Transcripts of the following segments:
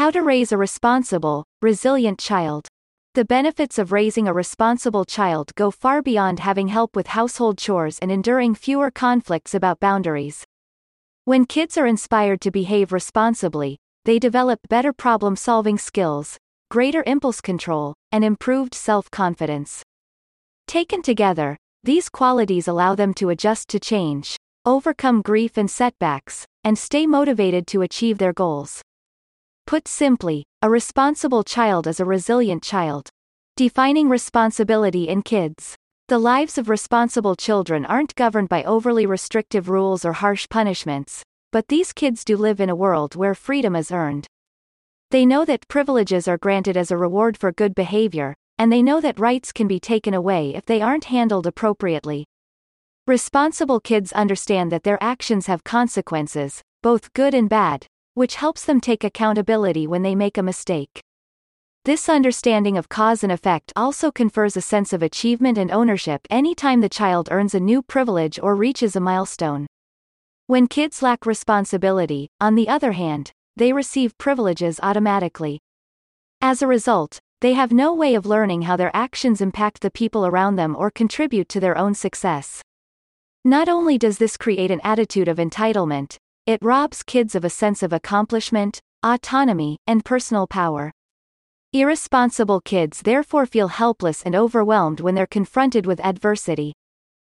How to raise a responsible, resilient child. The benefits of raising a responsible child go far beyond having help with household chores and enduring fewer conflicts about boundaries. When kids are inspired to behave responsibly, they develop better problem-solving skills, greater impulse control, and improved self-confidence. Taken together, these qualities allow them to adjust to change, overcome grief and setbacks, and stay motivated to achieve their goals. Put simply, a responsible child is a resilient child. Defining responsibility in kids. The lives of responsible children aren't governed by overly restrictive rules or harsh punishments, but these kids do live in a world where freedom is earned. They know that privileges are granted as a reward for good behavior, and they know that rights can be taken away if they aren't handled appropriately. Responsible kids understand that their actions have consequences, both good and bad, which helps them take accountability when they make a mistake. This understanding of cause and effect also confers a sense of achievement and ownership anytime the child earns a new privilege or reaches a milestone. When kids lack responsibility, on the other hand, they receive privileges automatically. As a result, they have no way of learning how their actions impact the people around them or contribute to their own success. Not only does this create an attitude of entitlement, it robs kids of a sense of accomplishment, autonomy, and personal power. Irresponsible kids therefore feel helpless and overwhelmed when they're confronted with adversity.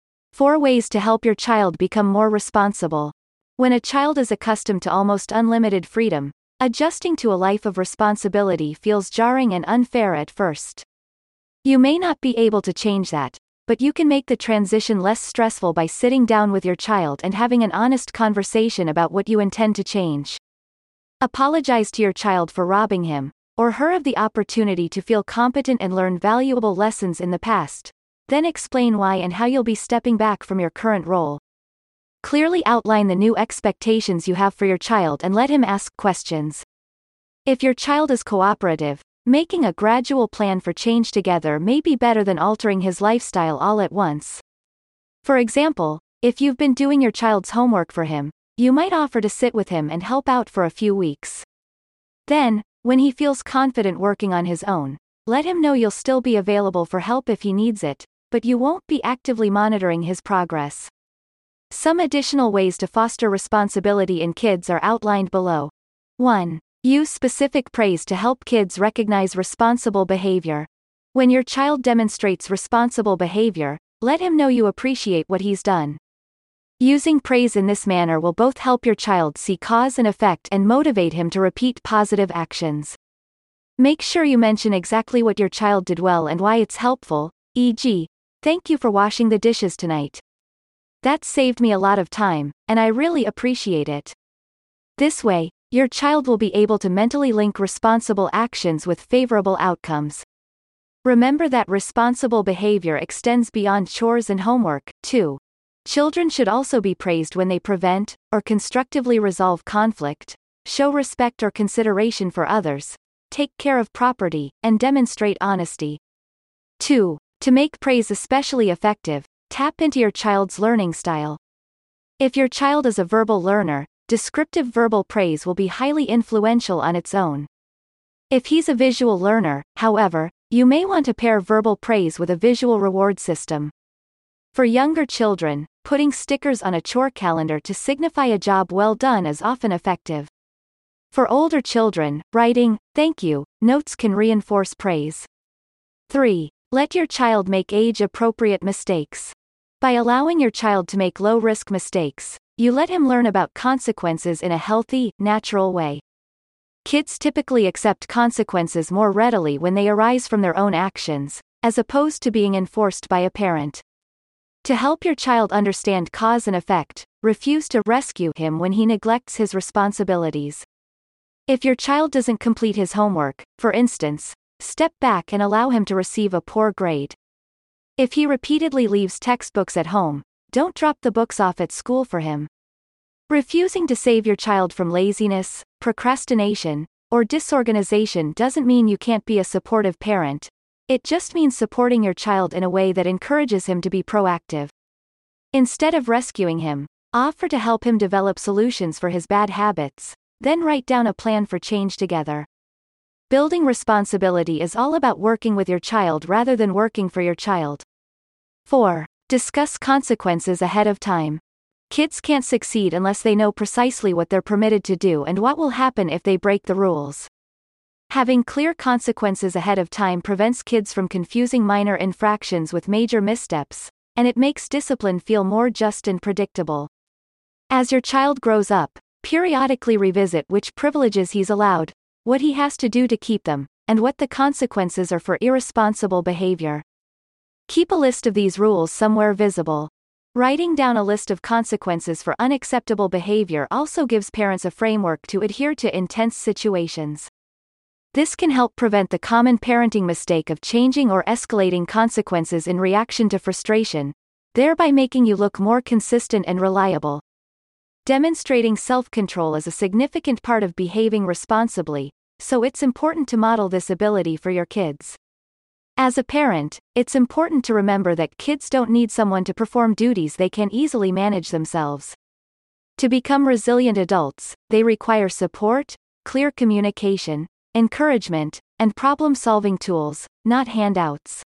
4 ways to help your child become more responsible. When a child is accustomed to almost unlimited freedom, adjusting to a life of responsibility feels jarring and unfair at first. You may not be able to change that, but you can make the transition less stressful by sitting down with your child and having an honest conversation about what you intend to change. Apologize to your child for robbing him or her of the opportunity to feel competent and learn valuable lessons in the past. Then explain why and how you'll be stepping back from your current role. Clearly outline the new expectations you have for your child and let him ask questions. If your child is cooperative, making a gradual plan for change together may be better than altering his lifestyle all at once. For example, if you've been doing your child's homework for him, you might offer to sit with him and help out for a few weeks. Then, when he feels confident working on his own, let him know you'll still be available for help if he needs it, but you won't be actively monitoring his progress. Some additional ways to foster responsibility in kids are outlined below. 1. Use specific praise to help kids recognize responsible behavior. When your child demonstrates responsible behavior, let him know you appreciate what he's done. Using praise in this manner will both help your child see cause and effect and motivate him to repeat positive actions. Make sure you mention exactly what your child did well and why it's helpful, e.g., "Thank you for washing the dishes tonight. That saved me a lot of time, and I really appreciate it." This way, your child will be able to mentally link responsible actions with favorable outcomes. Remember that responsible behavior extends beyond chores and homework, too. Children should also be praised when they prevent, or constructively resolve conflict, show respect or consideration for others, take care of property, and demonstrate honesty. 2. To make praise especially effective, tap into your child's learning style. If your child is a verbal learner, descriptive verbal praise will be highly influential on its own. If he's a visual learner, however, you may want to pair verbal praise with a visual reward system. For younger children, putting stickers on a chore calendar to signify a job well done is often effective. For older children, writing "thank you" notes can reinforce praise. 3. Let your child make age-appropriate mistakes. By allowing your child to make low-risk mistakes, you let him learn about consequences in a healthy, natural way. Kids typically accept consequences more readily when they arise from their own actions, as opposed to being enforced by a parent. To help your child understand cause and effect, refuse to rescue him when he neglects his responsibilities. If your child doesn't complete his homework, for instance, step back and allow him to receive a poor grade. If he repeatedly leaves textbooks at home, don't drop the books off at school for him. Refusing to save your child from laziness, procrastination, or disorganization doesn't mean you can't be a supportive parent. It just means supporting your child in a way that encourages him to be proactive. Instead of rescuing him, offer to help him develop solutions for his bad habits, then write down a plan for change together. Building responsibility is all about working with your child rather than working for your child. 4. Discuss consequences ahead of time. Kids can't succeed unless they know precisely what they're permitted to do and what will happen if they break the rules. Having clear consequences ahead of time prevents kids from confusing minor infractions with major missteps, and it makes discipline feel more just and predictable. As your child grows up, periodically revisit which privileges he's allowed, what he has to do to keep them, and what the consequences are for irresponsible behavior. Keep a list of these rules somewhere visible. Writing down a list of consequences for unacceptable behavior also gives parents a framework to adhere to in tense situations. This can help prevent the common parenting mistake of changing or escalating consequences in reaction to frustration, thereby making you look more consistent and reliable. Demonstrating self-control is a significant part of behaving responsibly, so it's important to model this ability for your kids. As a parent, it's important to remember that kids don't need someone to perform duties they can easily manage themselves. To become resilient adults, they require support, clear communication, encouragement, and problem-solving tools, not handouts.